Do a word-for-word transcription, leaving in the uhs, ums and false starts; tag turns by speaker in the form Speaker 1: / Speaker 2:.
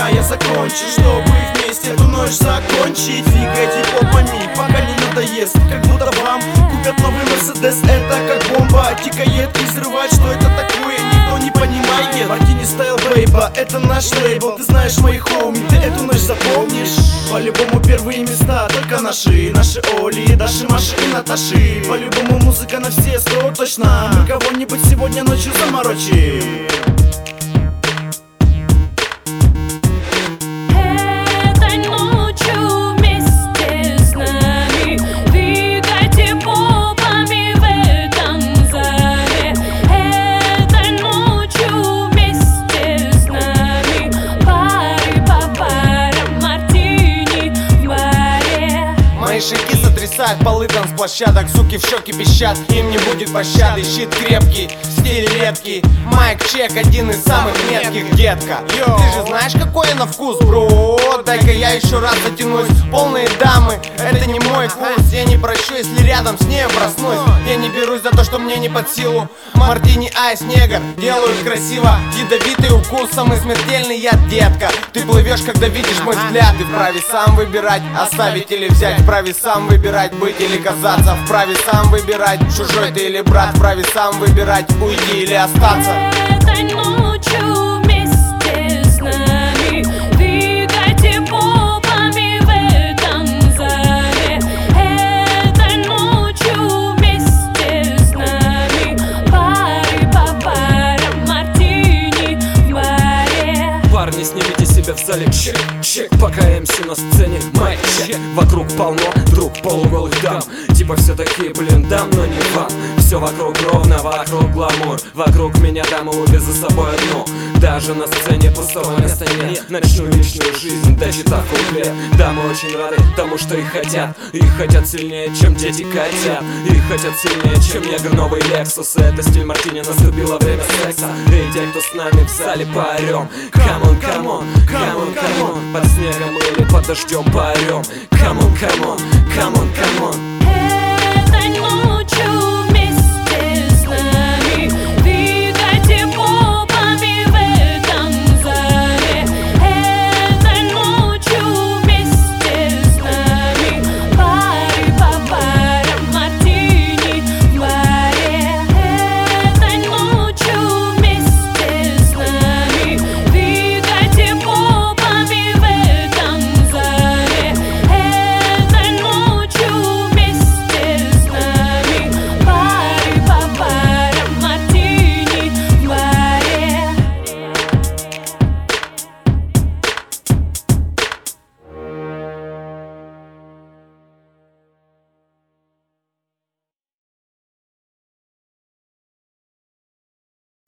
Speaker 1: меня, я закончу, чтобы вместе эту ночь закончить. Двигайте попами, пока не надоест, как будто вам купят новый Мерседес. Это как бомба, тикает и взрывает, что это такое, никто не понимает. Мартини Стайл Бейба, это наш лейбл, ты знаешь мои хоуми, ты эту ночь запомнишь. По-любому первые места только наши, наши Оли, Даши, Маши и Наташи. По-любому музыка на все сто точно, мы кого-нибудь сегодня ночью заморочим.
Speaker 2: Шаги сотрясают полы танцплощадок, суки в шоке пищат, им не будет пощады. Щит крепкий, стиль редкий, майк чек один из самых метких, детка. Йо. Ты же знаешь, какой я на вкус, бро. Дай-ка я еще раз затянусь. Полные дамы, это не мой вкус. Я не прощу, если рядом с ней проснусь. Я не берусь за то, что мне не под силу. Мартини Айс, негр, делают красиво. Ядовитый укус, самый смертельный яд, детка. Ты плывешь, когда видишь мой взгляд. Ты вправе сам выбирать, оставить или взять. Вправе сам выбирать, быть или казаться. Вправе сам выбирать, чужой ты или брат. Вправе сам выбирать, уйти или остаться.
Speaker 3: Этой ночью вместе с нами двигайте попами в этом зале. Этой ночью вместе с нами пары по парам, мартини в баре.
Speaker 4: Парни, снимите себя в зале, чек, чек. Пока МС на сцене, майк чек. Вокруг полно друг полуголых дам. Типа все такие, блин, дам, но не вам. Все вокруг ровно, вокруг гламур. Вокруг меня дамы увез за собой одну. Даже на сцене пустого места нет. Начну личную жизнь, дочитав куплет. Дамы очень рады тому, что их хотят. Их хотят сильнее, чем дети котят. Их хотят сильнее, чем негр новый Lexus. Это стиль Мартини, наступило время секса. Эй, те, кто с нами в зале, поорем. Come on, come on, come on, come on. Под снегом или под дождем поорем. Come on, come on, come on, come on.